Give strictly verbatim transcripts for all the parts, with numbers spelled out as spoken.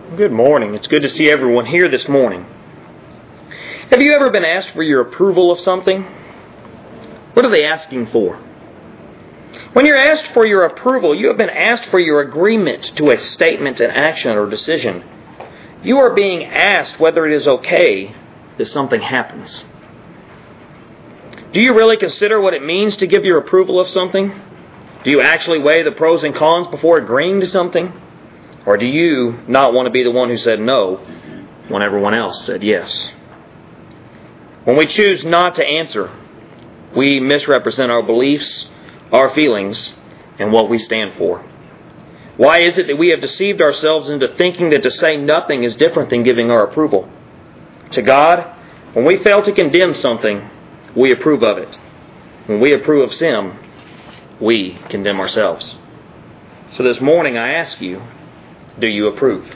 Good morning. It's good to see everyone here this morning. Have you ever been asked for your approval of something? What are they asking for? When you're asked for your approval, you have been asked for your agreement to a statement, an action, or decision. You are being asked whether it is okay that something happens. Do you really consider what it means to give your approval of something? Do you actually weigh the pros and cons before agreeing to something? Or do you not want to be the one who said no when everyone else said yes? When we choose not to answer, we misrepresent our beliefs, our feelings, and what we stand for. Why is it that we have deceived ourselves into thinking that to say nothing is different than giving our approval? To God, when we fail to condemn something, we approve of it. When we approve of sin, we condemn ourselves. So this morning I ask you, do you approve?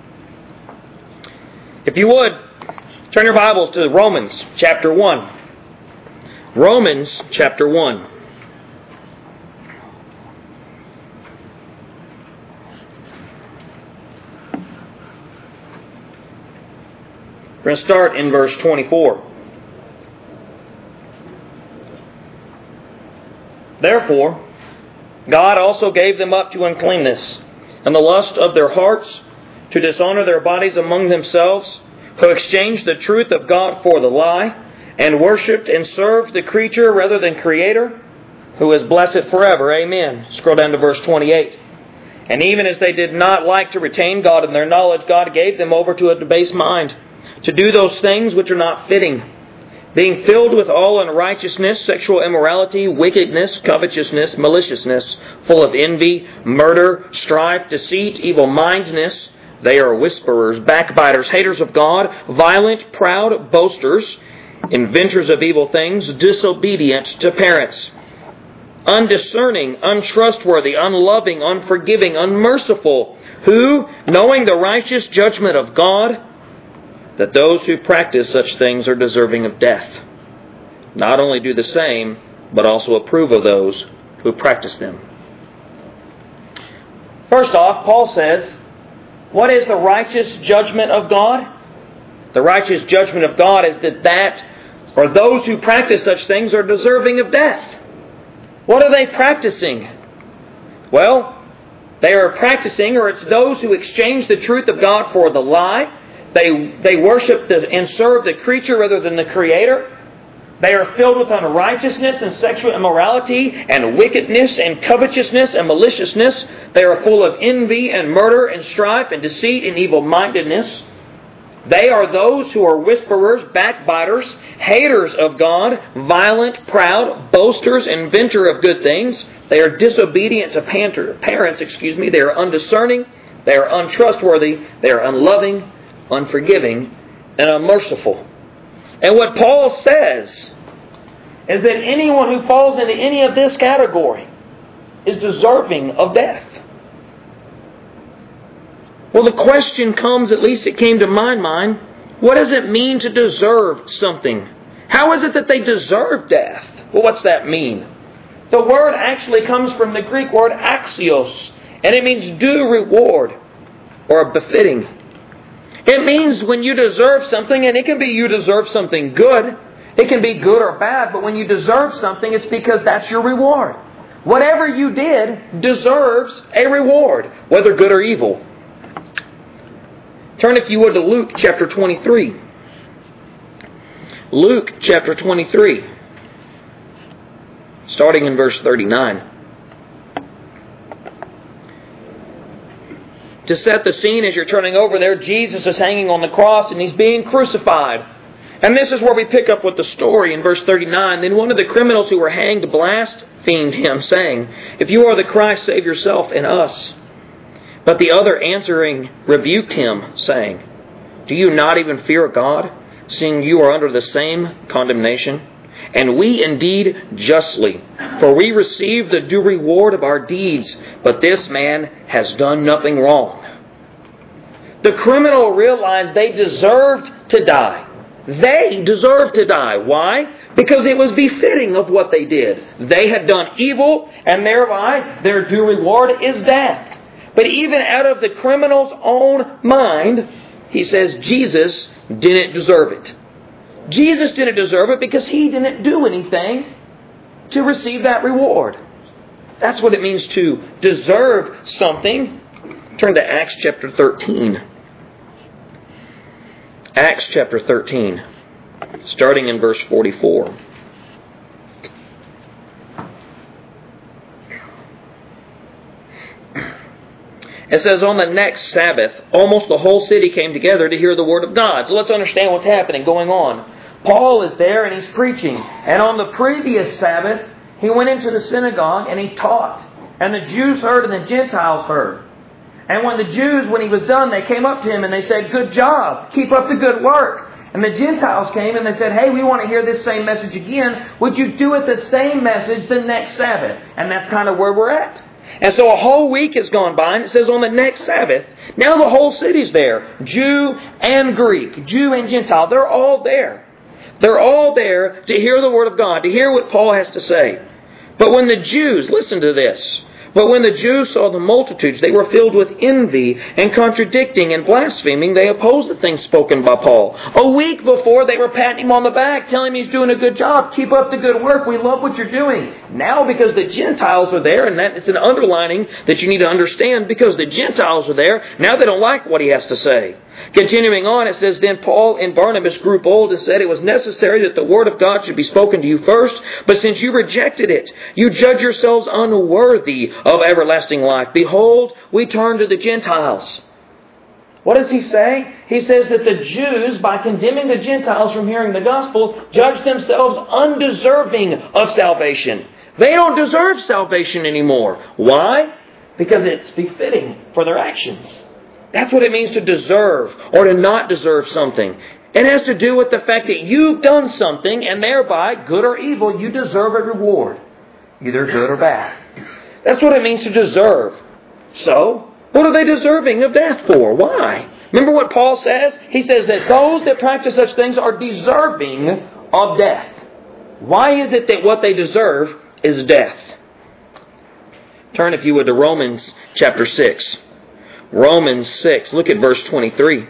If you would, turn your Bibles to Romans chapter one. Romans chapter one. We're going to start in verse twenty-four. Therefore, God also gave them up to uncleanness, and the lust of their hearts, to dishonor their bodies among themselves, who exchanged the truth of God for the lie, and worshipped and served the creature rather than Creator, who is blessed forever. Amen. Scroll down to verse twenty-eight. And even as they did not like to retain God in their knowledge, God gave them over to a debased mind, to do those things which are not fitting, being filled with all unrighteousness, sexual immorality, wickedness, covetousness, maliciousness, full of envy, murder, strife, deceit, evil-mindedness. They are whisperers, backbiters, haters of God, violent, proud, boasters, inventors of evil things, disobedient to parents, undiscerning, untrustworthy, unloving, unforgiving, unmerciful, who, knowing the righteous judgment of God, that those who practice such things are deserving of death, not only do the same, but also approve of those who practice them. First off, Paul says, what is the righteous judgment of God? The righteous judgment of God is that that, or those who practice such things are deserving of death. What are they practicing? Well, they are practicing, or it's those who exchange the truth of God for the lie. They they worship the, and serve the creature rather than the Creator. They are filled with unrighteousness and sexual immorality and wickedness and covetousness and maliciousness. They are full of envy and murder and strife and deceit and evil-mindedness. They are those who are whisperers, backbiters, haters of God, violent, proud, boasters, inventor of good things. They are disobedient to parents, excuse me. They are undiscerning. They are untrustworthy. They are unloving, unforgiving, and unmerciful. And what Paul says is that anyone who falls into any of this category is deserving of death. Well, the question comes, at least it came to my mind, what does it mean to deserve something? How is it that they deserve death? Well, what's that mean? The word actually comes from the Greek word axios, and it means due reward or befitting. It means when you deserve something, and it can be you deserve something good. It can be good or bad, but when you deserve something, it's because that's your reward. Whatever you did deserves a reward, whether good or evil. Turn, if you would, to Luke chapter twenty-three. Luke chapter twenty-three, starting in verse thirty-nine. To set the scene as you're turning over there, Jesus is hanging on the cross and He's being crucified. And this is where we pick up with the story in verse thirty-nine. Then one of the criminals who were hanged blasphemed Him, saying, "If you are the Christ, save yourself and us." But the other answering rebuked Him, saying, "Do you not even fear God, seeing you are under the same condemnation? And we indeed justly, for we receive the due reward of our deeds, but this man has done nothing wrong." The criminal realized they deserved to die. They deserved to die. Why? Because it was befitting of what they did. They had done evil, and thereby their due reward is death. But even out of the criminal's own mind, he says Jesus didn't deserve it. Jesus didn't deserve it because He didn't do anything to receive that reward. That's what it means to deserve something. Turn to Acts chapter thirteen. Acts chapter thirteen, starting in verse forty-four. It says, on the next Sabbath, almost the whole city came together to hear the Word of God. So let's understand what's happening, going on. Paul is there and he's preaching. And on the previous Sabbath, he went into the synagogue and he taught. And the Jews heard and the Gentiles heard. And when the Jews, when he was done, they came up to him and they said, good job, keep up the good work. And the Gentiles came and they said, hey, we want to hear this same message again. Would you do it the same message the next Sabbath? And that's kind of where we're at. And so a whole week has gone by, and it says on the next Sabbath, now the whole city's there. Jew and Greek, Jew and Gentile, they're all there. They're all there to hear the Word of God, to hear what Paul has to say. But when the Jews, listen to this, but when the Jews saw the multitudes, they were filled with envy and contradicting and blaspheming. They opposed the things spoken by Paul. A week before, they were patting him on the back, telling him he's doing a good job. Keep up the good work. We love what you're doing. Now, because the Gentiles are there, and that it's an underlining that you need to understand, because the Gentiles are there, now they don't like what he has to say. Continuing on, it says, then Paul and Barnabas grew bold and said, it was necessary that the word of God should be spoken to you first, but since you rejected it, you judge yourselves unworthy of everlasting life. Behold, we turn to the Gentiles. What does he say? He says that the Jews, by condemning the Gentiles from hearing the gospel, judge themselves undeserving of salvation. They don't deserve salvation anymore. Why? Because it's befitting for their actions. That's what it means to deserve or to not deserve something. It has to do with the fact that you've done something and thereby, good or evil, you deserve a reward. Either good or bad. That's what it means to deserve. So, what are they deserving of death for? Why? Remember what Paul says? He says that those that practice such things are deserving of death. Why is it that what they deserve is death? Turn, if you would, to Romans chapter six. Romans six, look at verse twenty-three.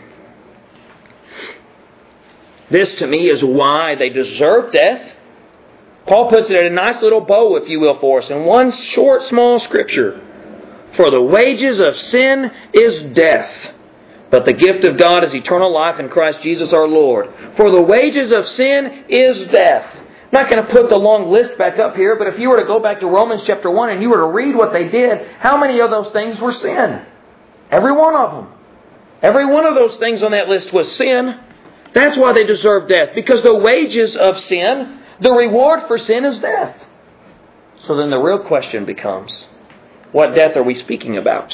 This to me is why they deserve death. Paul puts it in a nice little bow, if you will, for us in one short, small scripture. For the wages of sin is death, but the gift of God is eternal life in Christ Jesus our Lord. For the wages of sin is death. I'm not going to put the long list back up here, but if you were to go back to Romans chapter one and you were to read what they did, how many of those things were sin? Every one of them. Every one of those things on that list was sin. That's why they deserve death. Because the wages of sin, the reward for sin is death. So then the real question becomes, what death are we speaking about?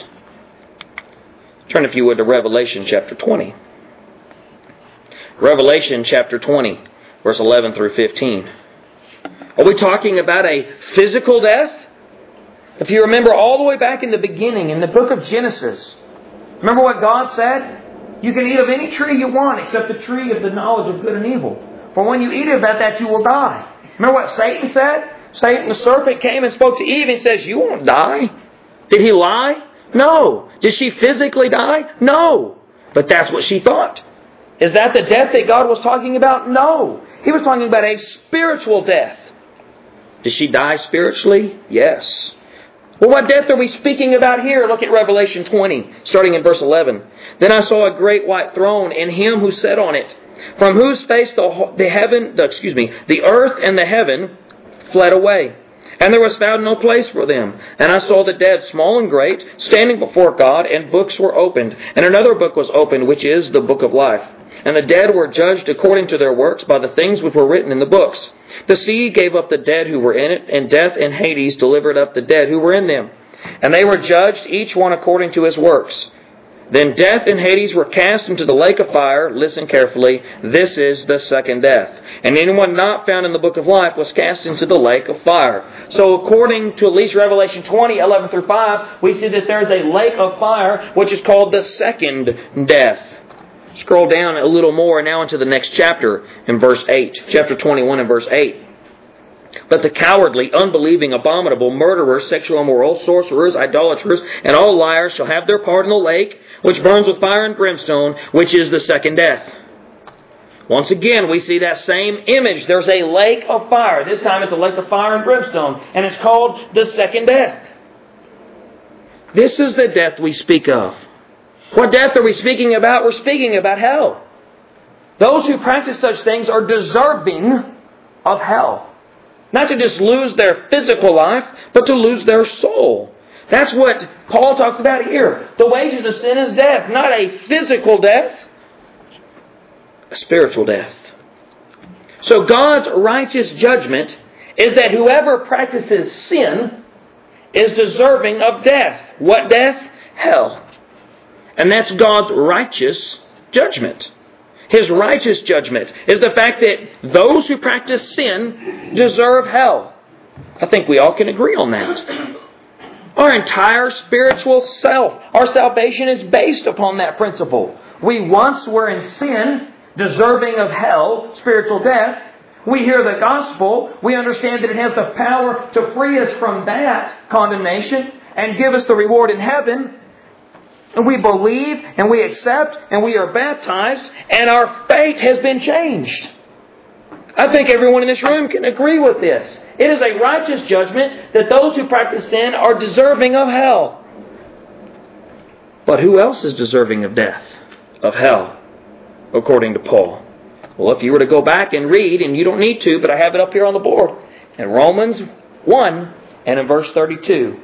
Turn, if you would, to Revelation chapter twenty. Revelation chapter twenty, verse eleven through fifteen. Are we talking about a physical death? If you remember all the way back in the beginning, in the book of Genesis, remember what God said? You can eat of any tree you want except the tree of the knowledge of good and evil. For when you eat of that, that you will die. Remember what Satan said? Satan, the serpent, came and spoke to Eve and says, you won't die. Did he lie? No. Did she physically die? No. But that's what she thought. Is that the death that God was talking about? No. He was talking about a spiritual death. Did she die spiritually? Yes. Well, what death are we speaking about here? Look at Revelation twenty, starting in verse eleven. Then I saw a great white throne, and him who sat on it, from whose face the, the heaven, the, excuse me, the earth and the heaven fled away, and there was found no place for them. And I saw the dead, small and great, standing before God, and books were opened. And another book was opened, which is the book of life. And the dead were judged according to their works by the things which were written in the books. The sea gave up the dead who were in it, and death and Hades delivered up the dead who were in them. And they were judged, each one according to his works. Then death and Hades were cast into the lake of fire. Listen carefully. This is the second death. And anyone not found in the book of life was cast into the lake of fire. So according to at least Revelation twenty, eleven through five, we see that there's a lake of fire, which is called the second death. Scroll down a little more now into the next chapter in verse eight. Chapter twenty-one and verse eight. But the cowardly, unbelieving, abominable, murderers, sexual immoral, sorcerers, idolaters, and all liars shall have their part in the lake, which burns with fire and brimstone, which is the second death. Once again, we see that same image. There's a lake of fire. This time it's a lake of fire and brimstone, and it's called the second death. This is the death we speak of. What death are we speaking about? We're speaking about hell. Those who practice such things are deserving of hell. Not to just lose their physical life, but to lose their soul. That's what Paul talks about here. The wages of sin is death. Not a physical death, a spiritual death. So God's righteous judgment is that whoever practices sin is deserving of death. What death? Hell. And that's God's righteous judgment. His righteous judgment is the fact that those who practice sin deserve hell. I think we all can agree on that. Our entire spiritual self, our salvation is based upon that principle. We once were in sin, deserving of hell, spiritual death. We hear the gospel. We understand that it has the power to free us from that condemnation and give us the reward in heaven. And we believe and we accept and we are baptized and our fate has been changed. I think everyone in this room can agree with this. It is a righteous judgment that those who practice sin are deserving of hell. But who else is deserving of death, of hell, according to Paul? Well, if you were to go back and read, and you don't need to, but I have it up here on the board, in Romans one and in verse thirty-two,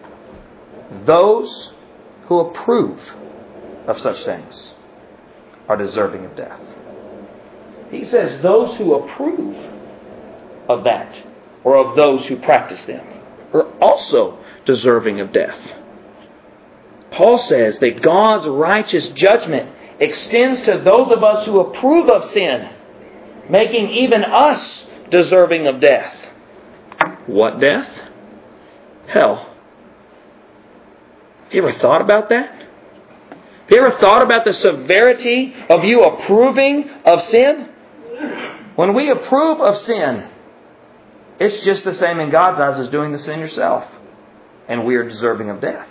those who approve of such things are deserving of death. He says those who approve of that, or of those who practice them, are also deserving of death. Paul says that God's righteous judgment extends to those of us who approve of sin, making even us deserving of death. What death? Hell. Have you ever thought about that? Have you ever thought about the severity of you approving of sin? When we approve of sin, it's just the same in God's eyes as doing the sin yourself. And we are deserving of death.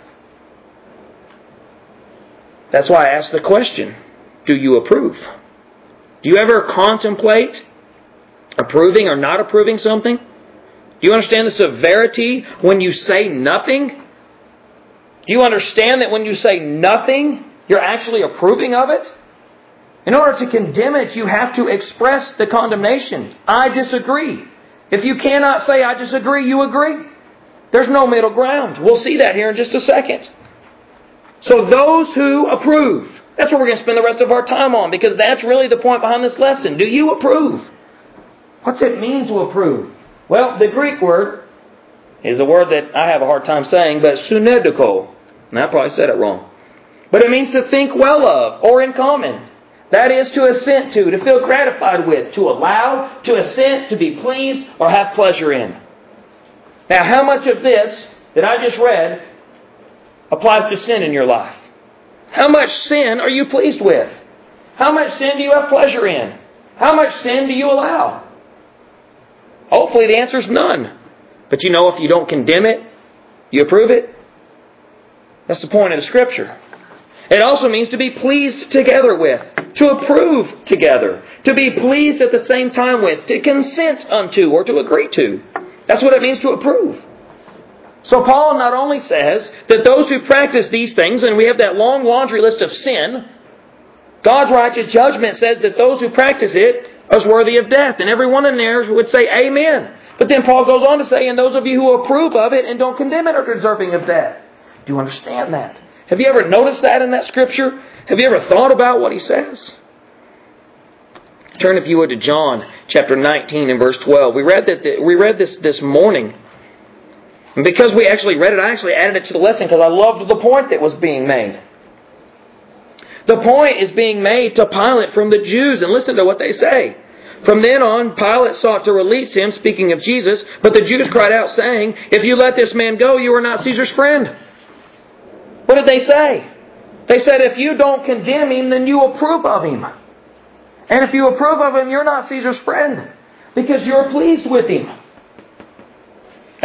That's why I asked the question, do you approve? Do you ever contemplate approving or not approving something? Do you understand the severity when you say nothing? Do you understand that when you say nothing, you're actually approving of it? In order to condemn it, you have to express the condemnation. I disagree. If you cannot say I disagree, you agree. There's no middle ground. We'll see that here in just a second. So those who approve, that's what we're going to spend the rest of our time on, because that's really the point behind this lesson. Do you approve? What's it mean to approve? Well, the Greek word is a word that I have a hard time saying, but sunediko. And I probably said it wrong. But it means to think well of, or in common. That is to assent to, to feel gratified with, to allow, to assent, to be pleased, or have pleasure in. Now, how much of this that I just read applies to sin in your life? How much sin are you pleased with? How much sin do you have pleasure in? How much sin do you allow? Hopefully the answer is none. But you know, if you don't condemn it, you approve it. That's the point of the Scripture. It also means to be pleased together with, to approve together, to be pleased at the same time with, to consent unto, or to agree to. That's what it means to approve. So Paul not only says that those who practice these things, and we have that long laundry list of sin, God's righteous judgment says that those who practice it are worthy of death. And everyone in there would say amen. But then Paul goes on to say, and those of you who approve of it and don't condemn it are deserving of death. Do you understand that? Have you ever noticed that in that Scripture? Have you ever thought about what he says? Turn, if you would, to John chapter nineteen and verse twelve. We read that. We read this this morning. And because we actually read it, I actually added it to the lesson because I loved the point that was being made. The point is being made to Pilate from the Jews. And listen to what they say. From then on, Pilate sought to release him, speaking of Jesus. But the Jews cried out, saying, if you let this man go, you are not Caesar's friend. What did they say? They said, if you don't condemn him, then you approve of him. And if you approve of him, you're not Caesar's friend. Because you're pleased with him.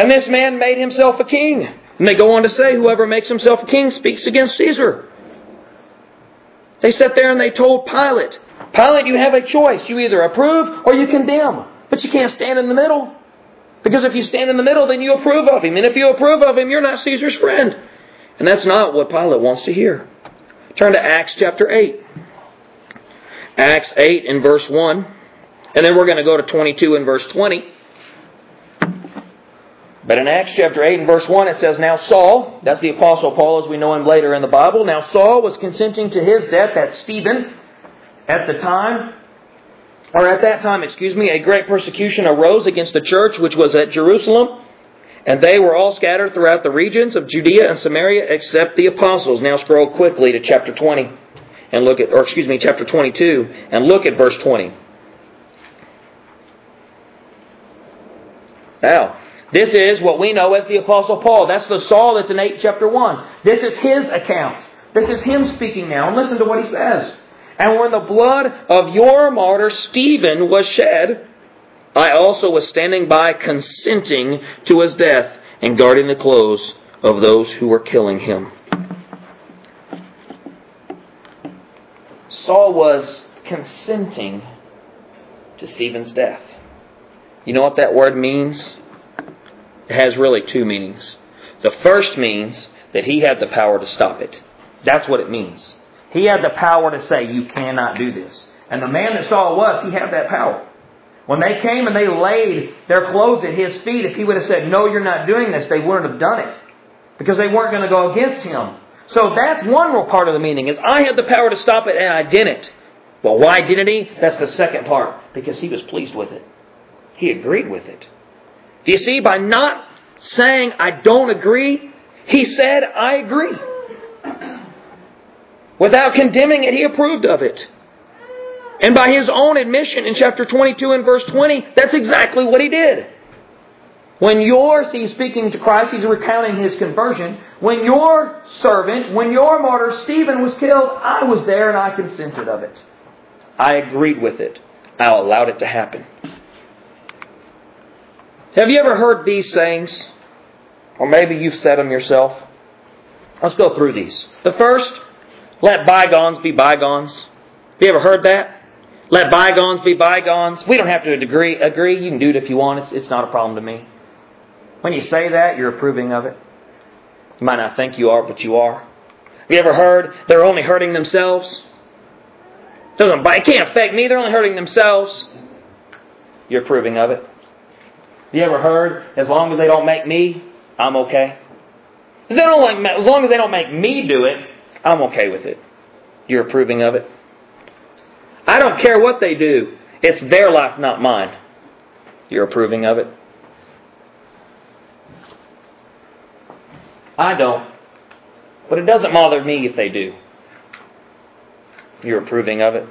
And this man made himself a king. And they go on to say, whoever makes himself a king speaks against Caesar. They sat there and they told Pilate, Pilate, you have a choice. You either approve or you condemn. But you can't stand in the middle. Because if you stand in the middle, then you approve of him. And if you approve of him, you're not Caesar's friend. And that's not what Pilate wants to hear. Turn to Acts chapter eight. Acts eight and verse one. And then we're going to go to twenty-two and verse twenty. But in Acts chapter eight and verse one it says, Now Saul, that's the Apostle Paul as we know him later in the Bible, now Saul was consenting to his death, that's Stephen, at the time, or at that time, excuse me, a great persecution arose against the church which was at Jerusalem, and they were all scattered throughout the regions of Judea and Samaria except the apostles. Now scroll quickly to chapter twenty, and look at, or excuse me, chapter twenty-two, and look at verse twenty. Now, this is what we know as the Apostle Paul. That's the Saul that's in Acts chapter one. This is his account. This is him speaking now. And listen to what he says. And when the blood of your martyr Stephen was shed, I also was standing by consenting to his death and guarding the clothes of those who were killing him. Saul was consenting to Stephen's death. You know what that word means? It has really two meanings. The first means that he had the power to stop it. That's what it means. He had the power to say, you cannot do this. And the man that Saul was, he had that power. When they came and they laid their clothes at his feet, if he would have said, no, you're not doing this, they wouldn't have done it. Because they weren't going to go against him. So that's one real part of the meaning, is I had the power to stop it and I didn't. Well, why didn't he? That's the second part. Because he was pleased with it. He agreed with it. Do you see? By not saying, I don't agree, he said, I agree. Without condemning it, he approved of it. And by his own admission in chapter twenty-two and verse twenty, that's exactly what he did. When your, see, he's speaking to Christ, he's recounting his conversion. When your servant, when your martyr Stephen was killed, I was there and I consented of it. I agreed with it. I allowed it to happen. Have you ever heard these sayings? Or maybe you've said them yourself. Let's go through these. The first, let bygones be bygones. Have you ever heard that? Let bygones be bygones. We don't have to agree. agree. You can do it if you want. It's, it's not a problem to me. When you say that, you're approving of it. You might not think you are, but you are. Have you ever heard they're only hurting themselves? Doesn't, it can't affect me. They're only hurting themselves. You're approving of it. You ever heard, as long as they don't make me, I'm okay? If they don't like, as long as they don't make me do it, I'm okay with it. You're approving of it. I don't care what they do. It's their life, not mine. You're approving of it. I don't. But it doesn't bother me if they do. You're approving of it.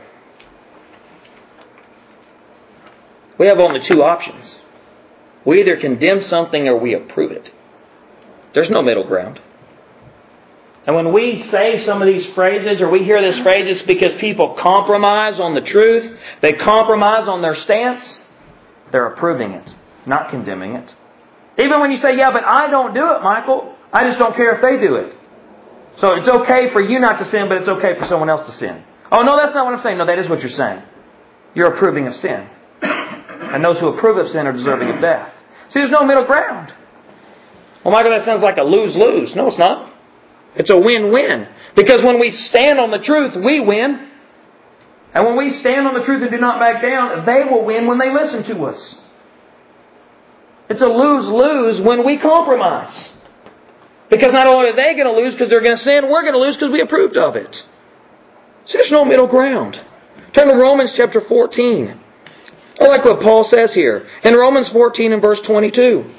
We have only two options. We either condemn something or we approve it. There's no middle ground. And when we say some of these phrases or we hear these phrases, because people compromise on the truth, they compromise on their stance, they're approving it, not condemning it. Even when you say, yeah, but I don't do it, Michael. I just don't care if they do it. So it's okay for you not to sin, but it's okay for someone else to sin. Oh, no, that's not what I'm saying. No, that is what you're saying. You're approving of sin. And those who approve of sin are deserving of death. See, there's no middle ground. Well, Michael, that sounds like a lose-lose. No, it's not. It's a win-win. Because when we stand on the truth, we win. And when we stand on the truth and do not back down, they will win when they listen to us. It's a lose-lose when we compromise. Because not only are they going to lose because they're going to sin, we're going to lose because we approved of it. So there's no middle ground. Turn to Romans chapter fourteen. I like what Paul says here. In Romans fourteen and verse twenty-two.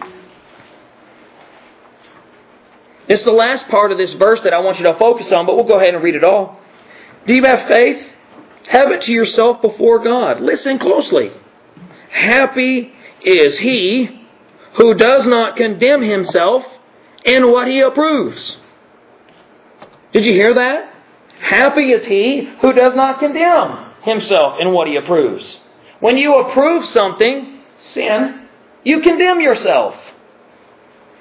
It's the last part of this verse that I want you to focus on, but we'll go ahead and read it all. Do you have faith? Have it to yourself before God. Listen closely. Happy is he who does not condemn himself in what he approves. Did you hear that? Happy is he who does not condemn himself in what he approves. When you approve something, sin, you condemn yourself.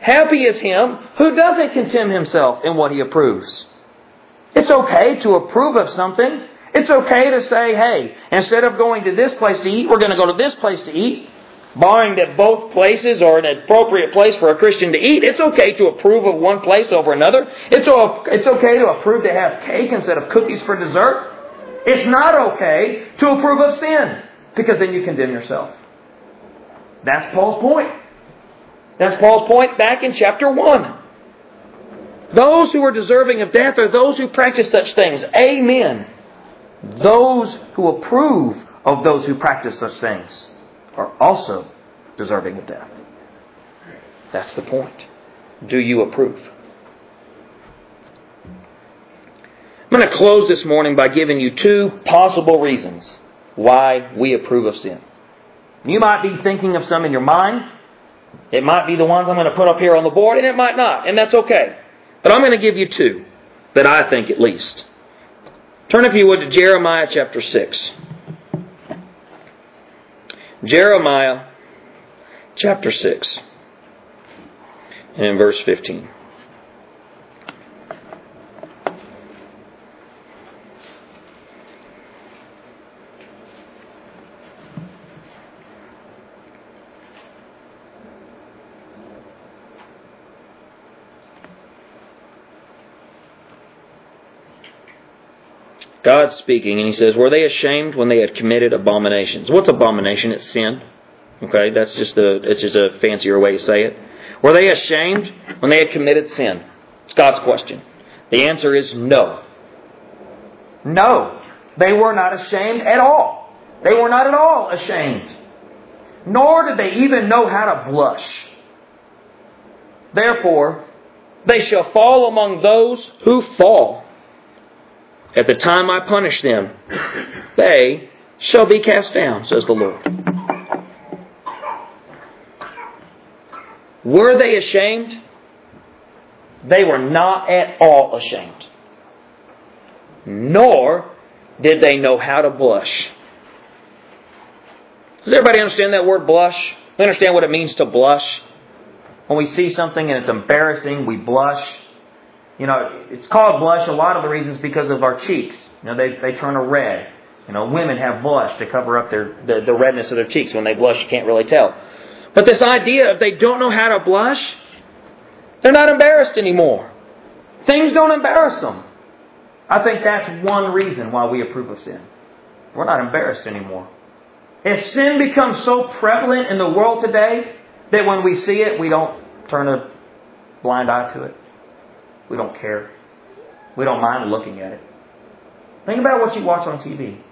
Happy is him who doesn't contemn himself in what he approves. It's okay to approve of something. It's okay to say, hey, instead of going to this place to eat, we're going to go to this place to eat. Barring that both places are an appropriate place for a Christian to eat, it's okay to approve of one place over another. It's it's okay to approve to have cake instead of cookies for dessert. It's not okay to approve of sin, because then you condemn yourself. That's Paul's point. That's Paul's point back in chapter one. Those who are deserving of death are those who practice such things. Amen. Those who approve of those who practice such things are also deserving of death. That's the point. Do you approve? I'm going to close this morning by giving you two possible reasons why we approve of sin. You might be thinking of some in your mind. It might be the ones I'm going to put up here on the board, and it might not, and that's okay. But I'm going to give you two that I think at least. Turn, if you would, to Jeremiah chapter six. Jeremiah chapter six, and in verse fifteen. God's speaking, and He says, were they ashamed when they had committed abominations? What's abomination? It's sin. Okay, that's just a, it's just a fancier way to say it. Were they ashamed when they had committed sin? It's God's question. The answer is no. No. They were not ashamed at all. They were not at all ashamed. Nor did they even know how to blush. Therefore, they shall fall among those who fall. At the time I punish them, they shall be cast down, says the Lord. Were they ashamed? They were not at all ashamed. Nor did they know how to blush. Does everybody understand that word blush? We understand what it means to blush. When we see something and it's embarrassing, we blush. You know, it's called blush. A lot of the reasons because of our cheeks. You know, they they turn a red. You know, women have blush to cover up their the, the redness of their cheeks. When they blush, you can't really tell. But this idea of they don't know how to blush, they're not embarrassed anymore. Things don't embarrass them. I think that's one reason why we approve of sin. We're not embarrassed anymore. As sin becomes so prevalent in the world today that when we see it, we don't turn a blind eye to it. We don't care. We don't mind looking at it. Think about what you watch on T V.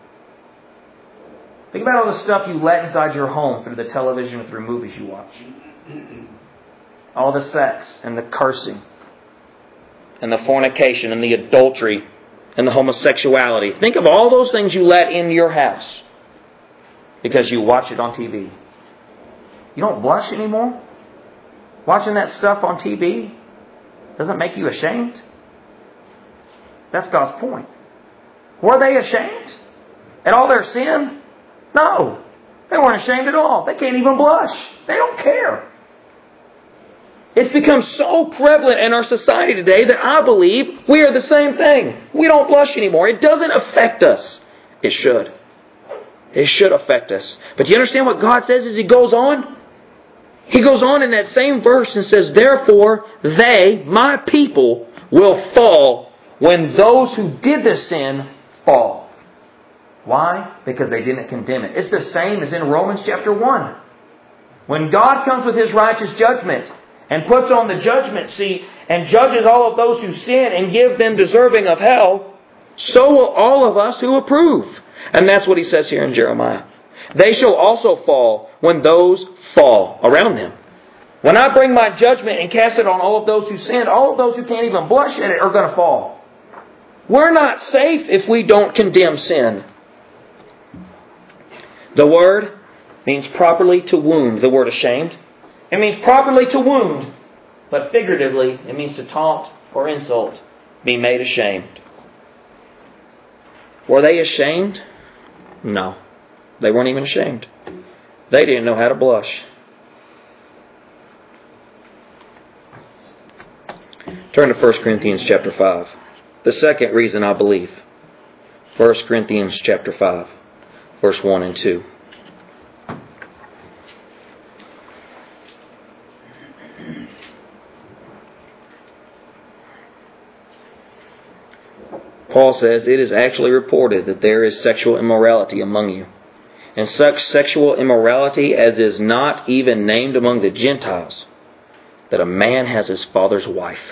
Think about all the stuff you let inside your home through the television or through movies you watch. All the sex and the cursing and the fornication and the adultery and the homosexuality. Think of all those things you let in your house because you watch it on T V. You don't blush anymore? Watching that stuff on T V doesn't make you ashamed? That's God's point. Were they ashamed at all their sin? No. They weren't ashamed at all. They can't even blush. They don't care. It's become so prevalent in our society today that I believe we are the same thing. We don't blush anymore. It doesn't affect us. It should. It should affect us. But do you understand what God says as He goes on? He goes on in that same verse and says, therefore, they, my people, will fall when those who did the sin fall. Why? Because they didn't condemn it. It's the same as in Romans chapter one. When God comes with His righteous judgment and puts on the judgment seat and judges all of those who sin and give them deserving of hell, so will all of us who approve. And that's what He says here in Jeremiah. They shall also fall when those fall around them. When I bring my judgment and cast it on all of those who sin, all of those who can't even blush at it are going to fall. We're not safe if we don't condemn sin. The word means properly to wound, the word ashamed. It means properly to wound, but figuratively it means to taunt or insult, be made ashamed. Were they ashamed? No. They weren't even ashamed. They didn't know how to blush. Turn to First Corinthians chapter five. The second reason I believe. First Corinthians chapter five, verse one and two. Paul says, "It is actually reported that there is sexual immorality among you, and such sexual immorality as is not even named among the Gentiles, that a man has his father's wife.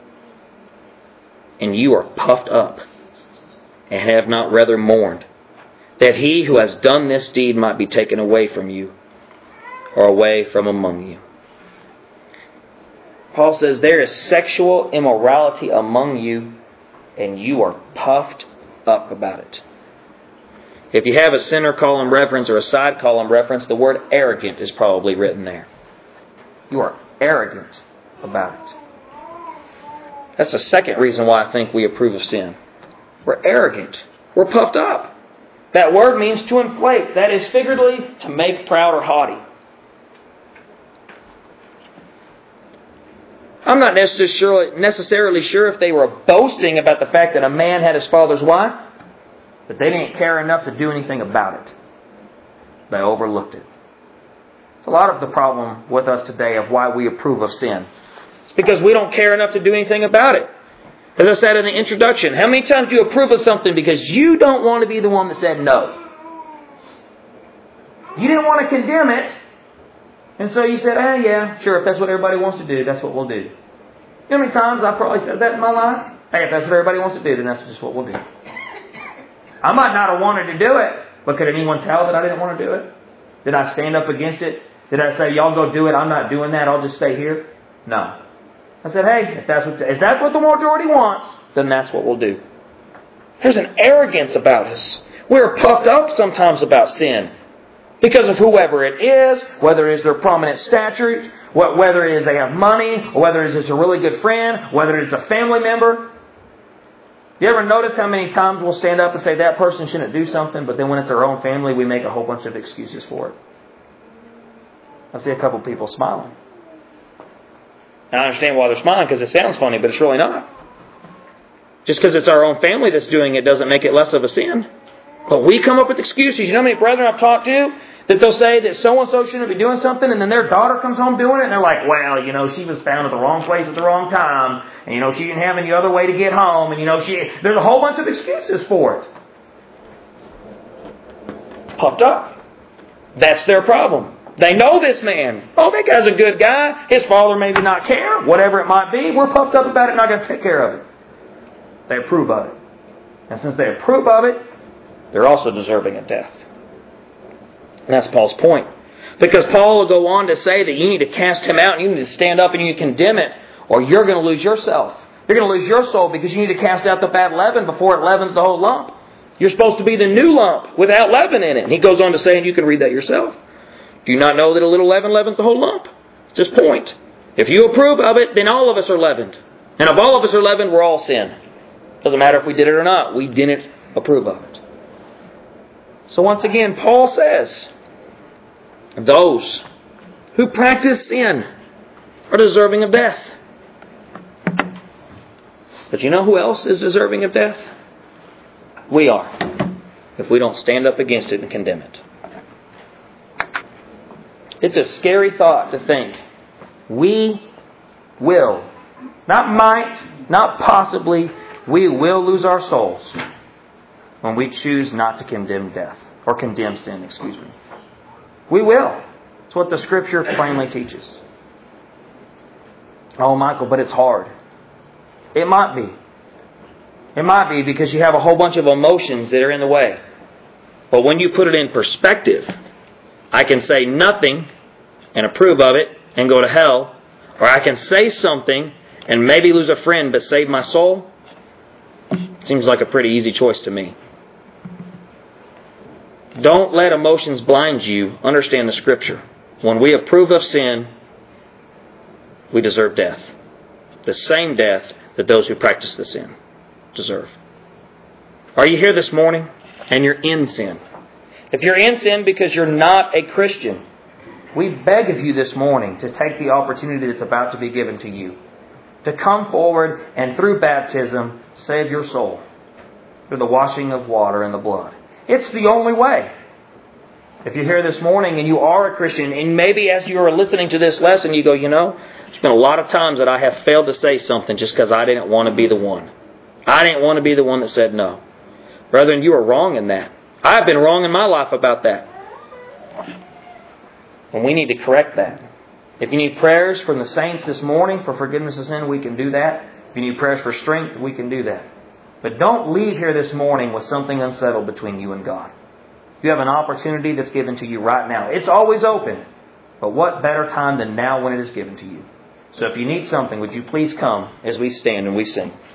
And you are puffed up, and have not rather mourned, that he who has done this deed might be taken away from you, or away from among you." Paul says there is sexual immorality among you, and you are puffed up about it. If you have a center column reference or a side column reference, the word arrogant is probably written there. You are arrogant about it. That's the second reason why I think we approve of sin. We're arrogant. We're puffed up. That word means to inflate. That is figuratively to make proud or haughty. I'm not necessarily, necessarily sure if they were boasting about the fact that a man had his father's wife, but they didn't care enough to do anything about it. They overlooked it. It's a lot of the problem with us today of why we approve of sin. It's because we don't care enough to do anything about it. As I said in the introduction, how many times do you approve of something because you don't want to be the one that said no? You didn't want to condemn it, and so you said, eh, yeah, sure, if that's what everybody wants to do, that's what we'll do. You know how many times I've probably said that in my life? Hey, if that's what everybody wants to do, then that's just what we'll do. I might not have wanted to do it, but could anyone tell that I didn't want to do it? Did I stand up against it? Did I say, y'all go do it, I'm not doing that, I'll just stay here? No. I said, hey, if that's what, if that's what the majority wants, then that's what we'll do. There's an arrogance about us. We're puffed up sometimes about sin. Because of whoever it is, whether it is their prominent stature, whether it is they have money, or whether it is a really good friend, whether it's a family member. You ever notice how many times we'll stand up and say that person shouldn't do something, but then when it's our own family, we make a whole bunch of excuses for it? I see a couple people smiling. And I understand why they're smiling, because it sounds funny, but it's really not. Just because it's our own family that's doing it doesn't make it less of a sin. But we come up with excuses. You know how many brethren I've talked to that they'll say that so-and-so shouldn't be doing something, and then their daughter comes home doing it, and they're like, well, you know, she was found at the wrong place at the wrong time, and, you know, she didn't have any other way to get home, and, you know, she there's a whole bunch of excuses for it. Puffed up. That's their problem. They know this man. Oh, that guy's a good guy. His father maybe not care. Whatever it might be. We're puffed up about it, not going to take care of it. They approve of it. And since they approve of it, they're also deserving of death. And that's Paul's point. Because Paul will go on to say that you need to cast him out, and you need to stand up and you need to condemn it, or you're going to lose yourself. You're going to lose your soul because you need to cast out the bad leaven before it leavens the whole lump. You're supposed to be the new lump without leaven in it. And he goes on to say, and you can read that yourself, do you not know that a little leaven leavens the whole lump? It's his point. If you approve of it, then all of us are leavened. And if all of us are leavened, we're all sin. Doesn't matter if we did it or not. We didn't approve of it. So once again, Paul says, those who practice sin are deserving of death. But you know who else is deserving of death? We are, if we don't stand up against it and condemn it. It's a scary thought to think we will, not might, not possibly, we will lose our souls when we choose not to condemn death, or condemn sin, excuse me. We will. It's what the Scripture plainly teaches. Oh, Michael, but it's hard. It might be. It might be because you have a whole bunch of emotions that are in the way. But when you put it in perspective, I can say nothing and approve of it and go to hell, or I can say something and maybe lose a friend but save my soul. Seems like a pretty easy choice to me. Don't let emotions blind you. Understand the Scripture. When we approve of sin, we deserve death. The same death that those who practice the sin deserve. Are you here this morning and you're in sin? If you're in sin because you're not a Christian, we beg of you this morning to take the opportunity that's about to be given to you. to come forward and through baptism save your soul through the washing of water and the blood. It's the only way. If you're here this morning and you are a Christian, and maybe as you are listening to this lesson, you go, you know, there's been a lot of times that I have failed to say something just because I didn't want to be the one. I didn't want to be the one that said no. Brethren, you are wrong in that. I've been wrong in my life about that. And we need to correct that. If you need prayers from the saints this morning for forgiveness of sin, we can do that. If you need prayers for strength, we can do that. But don't leave here this morning with something unsettled between you and God. You have an opportunity that's given to you right now. It's always open. But what better time than now when it is given to you? So if you need something, would you please come as we stand and we sing.